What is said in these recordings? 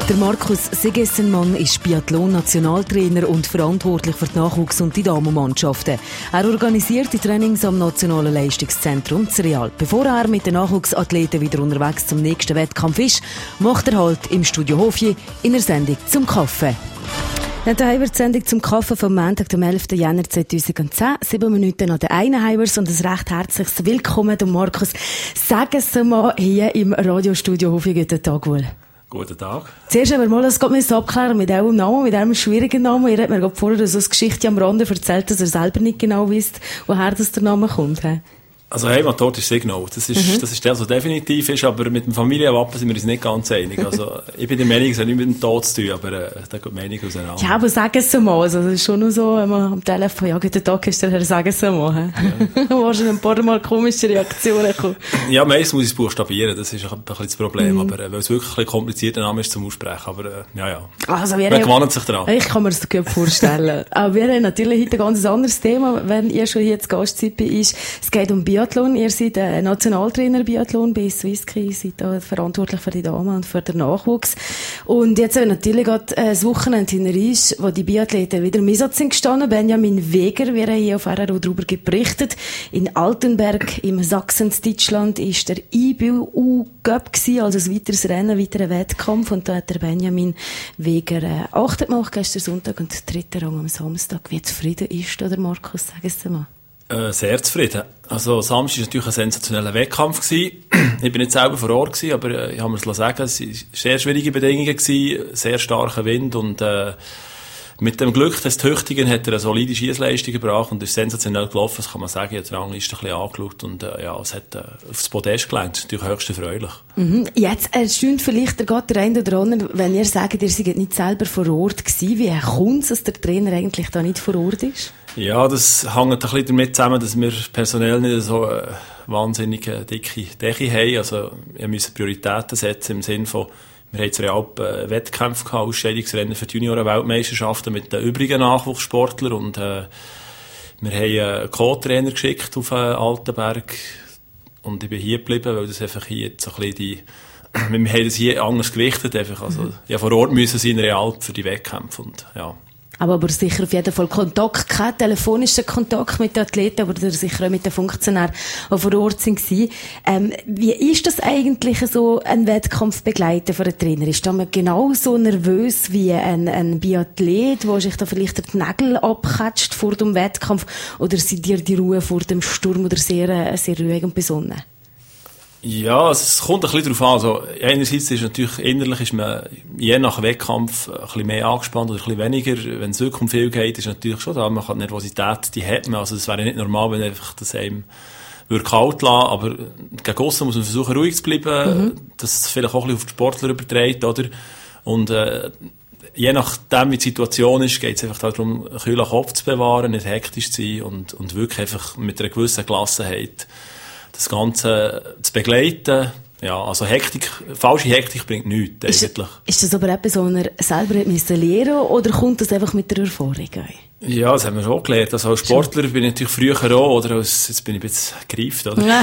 Der Markus Segessenmann ist Biathlon-Nationaltrainer und verantwortlich für die Nachwuchs- und die Damenmannschaften. Er organisiert die Trainings am Nationalen Leistungszentrum Zreal. Bevor er mit den Nachwuchsathleten wieder unterwegs zum nächsten Wettkampf ist, macht er halt im Studio Hofje in der Sendung «Zum Kaffee». Ja, da haben wir die Sendung «Zum Kaffee» vom Montag, dem 11. Jänner 2010. 7 Minuten nach der einen haben wir's und ein recht herzliches Willkommen, Markus. Sagen Sie mal hier im Radiostudio Hofje, guten Tag wohl. Guten Tag. Zuerst aber mal, das geht abklären mit eurem Namen, mit einem schwierigen Namen. Ihr habt mir gerade vorher so eine Geschichte am Rande erzählt, dass ihr selber nicht genau wisst, woher das der Name kommt. He? Also Heimatort ist Signal. Das ist der, so definitiv ist, aber mit dem Familienwappen sind wir uns nicht ganz einig. Also ich bin der Meinung, es hat nicht mit dem Tod zu tun, aber da geht die Meinung auseinander. Ja, aber sagen Sie mal. Also, das ist schon nur so, wenn man am Telefon, ja, guten Tag, ist der Herr, sagen Sie mal. Ja. Wahrscheinlich ein paar Mal komische Reaktionen kommen. Ja, meistens muss ich es buchstabieren, das ist ein bisschen das Problem. Aber weil es wirklich ein komplizierter Name ist zum Aussprechen. Aber ja. Also, man gewöhnt sich daran. Ich kann mir das gut vorstellen. Aber wir haben natürlich heute ein ganz anderes Thema, wenn ihr schon hier zu Gast seid bei uns. Es geht um Biathlon. Ihr seid Nationaltrainer Biathlon bei Swissski, seid da verantwortlich für die Damen und für den Nachwuchs. Und jetzt haben wir natürlich gerade das Wochenende in Ries, wo die Biathleten wieder im Einsatz sind gestanden. Benjamin Weger, wir haben hier auf RRO darüber berichtet. In Altenberg im Sachsen-Deutschland ist der IBU Cup gewesen, also ein weiteres Rennen, ein weiterer Wettkampf. Und da hat der Benjamin Weger 8. gemacht, gestern Sonntag und 3. Rang am Samstag. Wie zufrieden ist da der Markus? Sagen Sie mal. Sehr zufrieden. Also Samstag war natürlich ein sensationeller Wettkampf gewesen. Ich bin nicht selber vor Ort gewesen, aber ich habe mir es sagen, es waren sehr schwierige Bedingungen gewesen, sehr starker Wind und mit dem Glück des Tüchtigen hat er eine solide Schiessleistung gebracht und ist sensationell gelaufen, das kann man sagen. Ich habe die Rangliste ein bisschen angeschaut und es hat aufs Podest gelangt. Natürlich höchst erfreulich. Mhm. Jetzt erstaunt vielleicht der eine oder andere, wenn ihr sagt, ihr seid nicht selber vor Ort gewesen. Wie kommt es, dass der Trainer eigentlich da nicht vor Ort ist? Ja, das hängt ein bisschen damit zusammen, dass wir personell nicht so wahnsinnig dicke Decke haben. Also wir müssen Prioritäten setzen im Sinne von, wir haben jetzt Real Wettkämpfe gehabt, Ausscheidungsrennen für die Junioren-Weltmeisterschaften mit den übrigen Nachwuchssportlern und wir haben einen Co-Trainer geschickt auf Altenberg und ich bin hier geblieben, weil das einfach hier so ein bisschen wir haben das hier anders gewichtet einfach. Also ja, vor Ort müssen sie in Real für die Wettkämpfe und ja. Aber sicher auf jeden Fall Kontakt, kein telefonischer Kontakt mit den Athleten, aber sicher auch mit den Funktionären, die vor Ort waren. Wie ist das eigentlich so, ein Wettkampf begleiten für einen Trainer? Ist man genauso nervös wie ein Biathlet, der sich da vielleicht die Nägel abkatzt vor dem Wettkampf? Oder seid ihr die Ruhe vor dem Sturm oder sehr, sehr ruhig und besonnen? Ja, es kommt ein bisschen darauf an. Also, einerseits ist natürlich, innerlich ist man je nach Wettkampf ein bisschen mehr angespannt oder ein bisschen weniger. Wenn es wirklich um viel geht, ist natürlich schon da. Man kann die Nervosität, die hat man. Also, es wäre nicht normal, wenn einfach das einem würde kalt lassen. Aber gegen aussen muss man versuchen, ruhig zu bleiben. Dass es vielleicht auch ein bisschen auf die Sportler überträgt, oder? Und, je nachdem, wie die Situation ist, geht es einfach darum, einen kühlen Kopf zu bewahren, nicht hektisch zu sein und wirklich einfach mit einer gewissen Gelassenheit das Ganze zu begleiten. Ja, also falsche Hektik bringt nichts, eigentlich. Ist das aber etwas, was ihr selber lernen musst, oder kommt das einfach mit der Erfahrung? Ja, das haben wir schon gelernt. Also als Sportler bin ich natürlich früher auch, oder jetzt bin ich ein bisschen gereift, oder?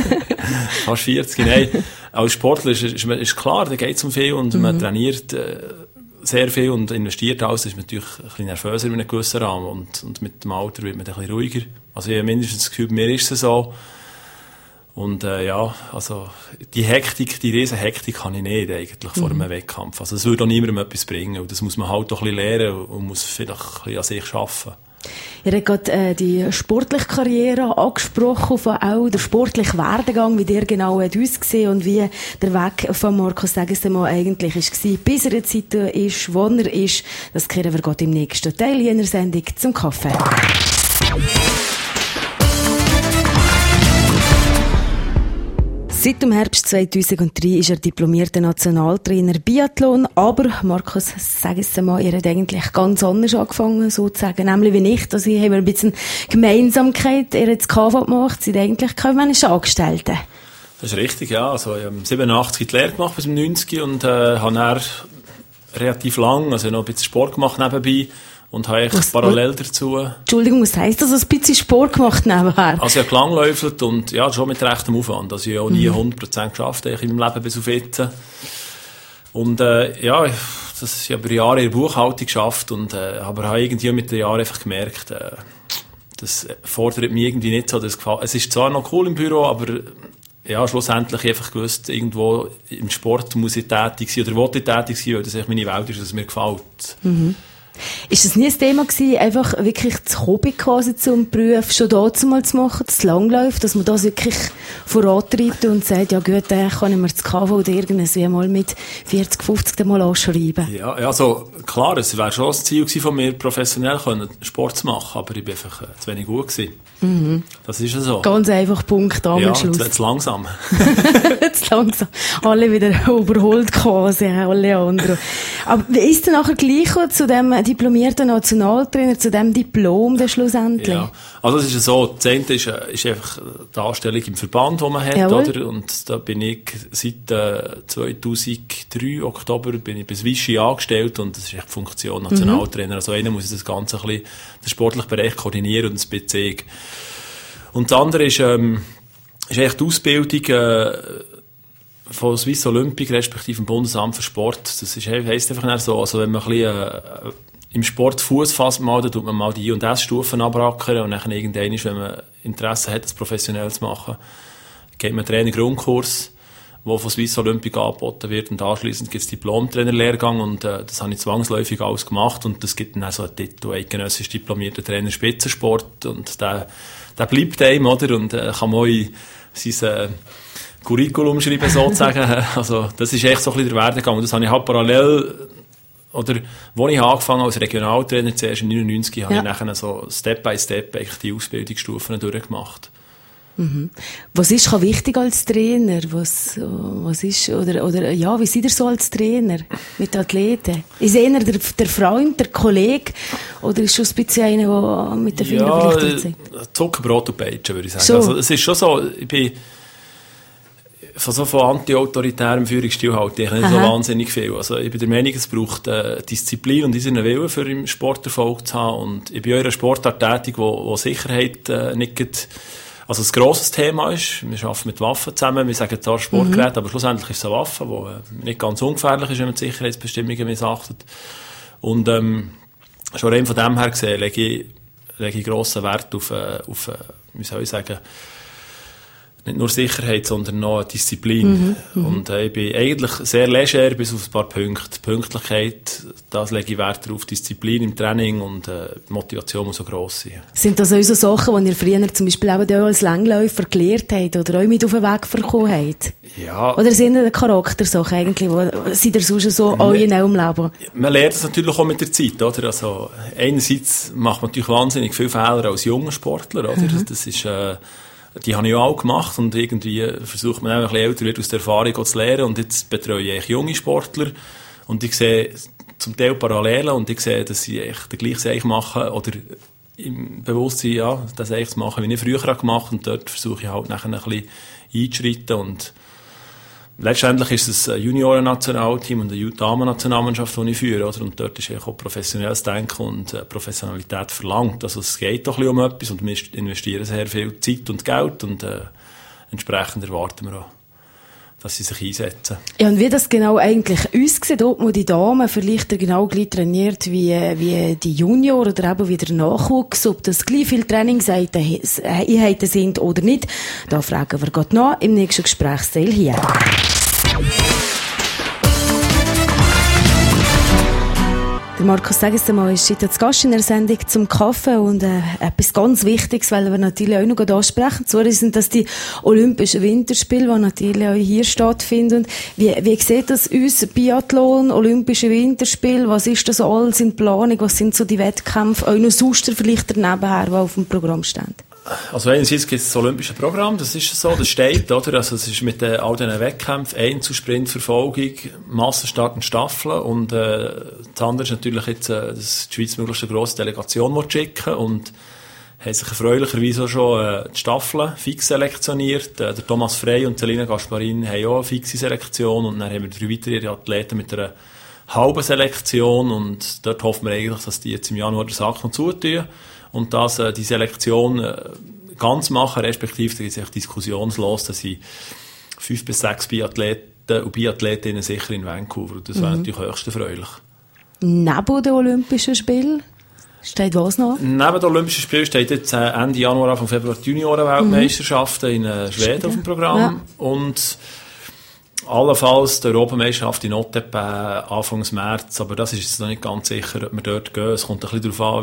Fast 40, nein. Als Sportler ist klar, da geht es um viel und man trainiert sehr viel und investiert alles. Da ist man natürlich ein bisschen nervöser in einem gewissen Rahmen und mit dem Alter wird man ein bisschen ruhiger. Also ich habe mindestens das Gefühl, bei mir ist es so. Und also die riesen Hektik habe ich nicht eigentlich vor einem Wettkampf. Also es würde auch niemandem etwas bringen. Und das muss man halt auch ein bisschen lernen und muss vielleicht ein bisschen an sich arbeiten. Ihr habt gerade die sportliche Karriere angesprochen, von auch der sportliche Werdegang, wie der genau hat ausgesehen und wie der Weg von Markus Segessenmann eigentlich war, bis er jetzt ist, wo er ist. Das kehren wir gerade im nächsten Teil jener Sendung zum Kaffee. Seit dem Herbst 2003 ist er diplomierter Nationaltrainer Biathlon, aber Markus Segessenmann, ihr habt eigentlich ganz anders angefangen, sozusagen, nämlich wie ich. Also hier haben wir ein bisschen Gemeinsamkeit. Ihr habt das KV gemacht, seid eigentlich kaufmännische Angestellte. Das ist richtig, ja. Also ich habe 87 die Lehre gemacht bis zum 90 und habe dann relativ lang, also noch ein bisschen Sport gemacht nebenbei. Und habe ich parallel dazu... Entschuldigung, was heisst das? Ein bisschen Sport gemacht nebenher? Also ich habe gelangläufelt und ja, schon mit rechtem Aufwand. Also ich habe auch nie 100% geschafft in meinem Leben bis auf jetzt. Und ja, das ist über Jahre in der Buchhaltung geschafft und aber habe irgendwie mit den Jahren einfach gemerkt, das fordert mich irgendwie nicht so. Es ist zwar noch cool im Büro, aber ja, schlussendlich einfach gewusst, irgendwo im Sport muss ich tätig sein oder wollte ich tätig sein, weil das echt meine Welt ist, dass es mir gefällt. Mhm. Ist das nie ein Thema gewesen, einfach wirklich das Hobby quasi zum Beruf schon dazu mal zu machen, das Langlauf, dass man das wirklich vorantreibt und sagt, ja gut, dann kann ich mir das KV oder irgendwie mal mit 40, 50 mal anschreiben? Ja, also klar, es wäre schon das Ziel gewesen von mir, professionell Sport zu machen, aber ich bin einfach zu wenig gut gewesen. Mhm. Das ist ja so. Ganz einfach, Punkt, Schluss. Ja, zu langsam. Zu langsam. Alle wieder überholt quasi, alle anderen. Aber wie ist denn nachher gleich zu dem diplomierten Nationaltrainer, zu dem Diplom dann schlussendlich? Ja, also es ist ja so, das eine ist einfach die Anstellung im Verband, die man hat, oder? Und da bin ich seit 2003, Oktober, bin ich bei Vichy angestellt und das ist echt die Funktion Nationaltrainer. Also einer muss das Ganze ein bisschen, den sportlichen Bereich koordinieren und das Bezug. Und das andere ist echt die Ausbildung von Swiss Olympic, respektive dem Bundesamt für Sport. Das heisst einfach so, also wenn man ein bisschen im Sport Fuß fasst, dann tut man mal die I&S-Stufen abrackern und dann irgendwann, wenn man Interesse hat, das professionell zu machen, geht man einen Trainer-Grundkurs, der von Swiss Olympic angeboten wird und anschliessend gibt es Diplom-Trainer-Lehrgang und das habe ich zwangsläufig alles gemacht und das gibt dann auch so einen Titel, eidgenössisch diplomierter Trainer Spitzensport und der bleibt einem, oder? Und kann man auch in sein Curriculum schreiben, sozusagen. Also, das ist echt so ein bisschen der Werdegang. Und das habe ich halt parallel, oder, wo ich angefangen als Regionaltrainer, zuerst in 99, habe ich nachher so Step by Step die Ausbildungsstufen durchgemacht. Mhm. Was ist wichtig als Trainer? Was ist, oder, ja, wie seid ihr so als Trainer mit Athleten? Ist eher der Freund, der Kollege, oder ist schon ein bisschen einer, der mit den Fingern vielleicht tut? Zuckerbrot und Peitsche, würde ich sagen. So. Also, es ist schon so, ich bin, von anti-autoritärem Führungsstil halte ich nicht so wahnsinnig viel. Also ich bin der Meinung, es braucht Disziplin und diesen Willen, für im Sport Erfolg zu haben. Und ich bin auch in einer Sportart tätig, wo Sicherheit nicht also ein grosses Thema ist. Wir arbeiten mit Waffen zusammen, wir sagen zwar Sportgerät, aber schlussendlich ist es eine Waffe, die nicht ganz ungefährlich ist, wenn man die Sicherheitsbestimmungen missachtet. Und schon rein von dem her gesehen lege ich grossen Wert auf wie soll ich sagen, nicht nur Sicherheit, sondern noch Disziplin. Und ich bin eigentlich sehr leger bis auf ein paar Punkte. Pünktlichkeit, das lege ich Wert darauf. Disziplin im Training und Motivation muss so gross sein. Sind das auch so Sachen, die ihr früher zum Beispiel auch als Langläufer gelernt habt oder euch mit auf den Weg bekommen habt? Ja. Oder sind das Charaktersachen eigentlich? Seid ihr sonst so alle in eurem Leben? Man lernt das natürlich auch mit der Zeit, oder? Also, einerseits macht man natürlich wahnsinnig viele Fehler als junger Sportler, oder? Das ist, die habe ich auch gemacht und irgendwie versucht man auch ein bisschen älter wird aus der Erfahrung zu lernen und jetzt betreue ich junge Sportler und ich sehe zum Teil Parallelen und ich sehe, dass sie echt den gleichen Seich machen oder im Bewusstsein, ja, das eigentlich zu machen, wie ich früher gemacht habe und dort versuche ich halt nachher ein bisschen einzuschreiten und letztendlich ist es ein Junioren-Nationalteam und eine Damen-Nationalmannschaft, die ich führe, oder? Und dort ist auch professionelles Denken und Professionalität verlangt. Also es geht doch ein bisschen um etwas und wir investieren sehr viel Zeit und Geld und entsprechend erwarten wir auch, dass sie sich einsetzen. Ja, und wie das genau eigentlich aussieht, ob man die Damen vielleicht genau gleich trainiert wie die Junior oder eben wie der Nachwuchs, ob das gleich viel Trainingseinheiten sind oder nicht, da fragen wir gerade noch im nächsten Gesprächsteil hier. Der Markus Segessemann ist heute zu Gast in der Sendung zum Kaffee und etwas ganz Wichtiges, weil wir natürlich auch noch ansprechen. Zwar sind das die Olympischen Winterspiele, die natürlich auch hier stattfinden. Wie sieht das aus? Biathlon, Olympische Winterspiele, was ist das alles in Planung? Was sind so die Wettkämpfe? Auch noch sonst vielleicht nebenher, die auf dem Programm stehen? Also einerseits gibt es das Olympische Programm, das ist so, das steht, oder? Also es ist mit all diesen Wettkämpfen, Einzelsprint, Verfolgung, Massenstart und Staffeln und das andere ist natürlich jetzt, dass die Schweiz möglichst eine grosse Delegation schicken und haben sich erfreulicherweise auch schon die Staffeln fix selektioniert. Der Thomas Frey und Selina Gasparin haben auch eine fixe Selektion und dann haben wir 3 weitere Athleten mit einer halben Selektion und dort hoffen wir eigentlich, dass die jetzt im Januar den Sack noch zutun. Und dass die Selektion ganz machen, respektive da gibt es echt diskussionslos, dass sie 5 bis 6 Biathleten Biathleten und Biathletinnen sicher in Vancouver. Und das wäre natürlich höchst erfreulich. Neben den Olympischen Spielen steht was noch? Neben den Olympischen Spielen steht jetzt Ende Januar, Anfang Februar die Junioren-Weltmeisterschaften in Schweden auf dem Programm. Ja. Und allenfalls die Europameisterschaft in Otepää Anfang März. Aber das ist jetzt noch nicht ganz sicher, ob wir dort gehen. Es kommt ein bisschen darauf an,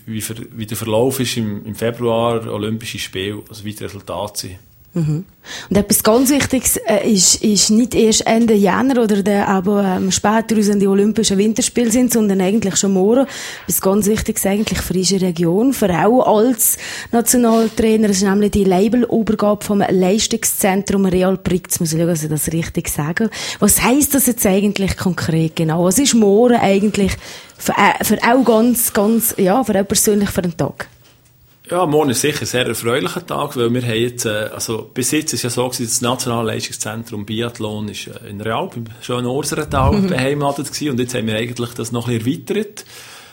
wie der Verlauf ist im Februar, Olympische Spiele, also wie die Resultate sind. Und etwas ganz Wichtiges ist nicht erst Ende Jänner oder aber später, wenn die Olympischen Winterspiele sind, sondern eigentlich schon morgen. Etwas ganz Wichtiges eigentlich für unsere Region, für auch als Nationaltrainer, das ist nämlich die Labelübergabe vom Leistungszentrum Real Prix. Muss ich schauen, dass ich das richtig sage. Was heisst das jetzt eigentlich konkret genau? Was ist morgen eigentlich für auch ganz, ja, für auch persönlich für den Tag? Ja, morgen ist sicher ein sehr erfreulicher Tag, weil wir haben jetzt, also bis jetzt ist ja so gewesen, das Nationale Leistungszentrum Biathlon ist in Real, beim schönen Urserental beheimatet gewesen, und jetzt haben wir eigentlich das noch ein bisschen erweitert.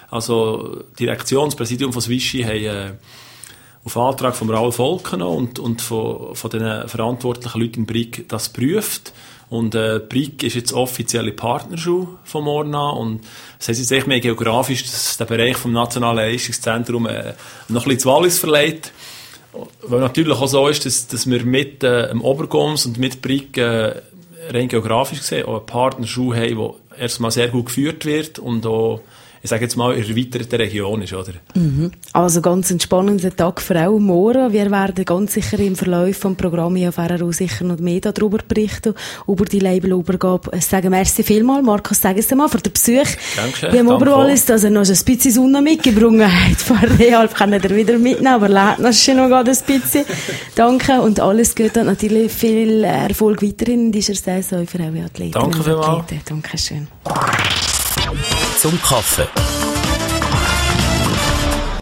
Also, die Direktionspräsidium von Swissi haben, auf Antrag von Raoul Volkeno und von den verantwortlichen Leuten in Brig das geprüft. Und Brig ist jetzt offizielle Partnerschule von morgen an. Und das heisst jetzt echt mehr geografisch, dass der Bereich vom Nationalen Leistungszentrum noch ein bisschen zu Wallis verleiht. Weil natürlich auch so ist, dass wir mit dem Obergoms und mit Brig rein geografisch gesehen auch eine Partnerschule haben, die erstmal sehr gut geführt wird und auch, ich sage jetzt mal, in der erweiterten Region ist, oder? Also ganz ein spannender Tag für auch morgen. Wir werden ganz sicher im Verlauf des Programms auf RRU sicher noch mehr darüber berichten, über die Labelübergabe. Ich sage merci vielmals, Markus, sagen Sie mal, für den Besuch. Danke. Wie im Oberwallis, dass er noch ein bisschen Sonne mitgebracht hat. Von Real kann er wieder mitnehmen, aber lädt noch schon noch ein bisschen. Danke und alles Gute und natürlich viel Erfolg weiterhin in dieser Saison für alle Athleten. Danke vielmals. Dankeschön. Zum Kaffee.